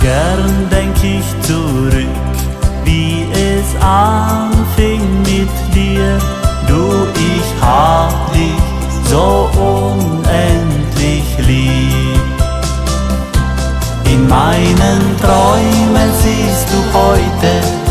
Gern denk ich zurück, wie es anfing mit dir. Du, ich hab dich so unendlich lieb. In meinen Träumen siehst du heute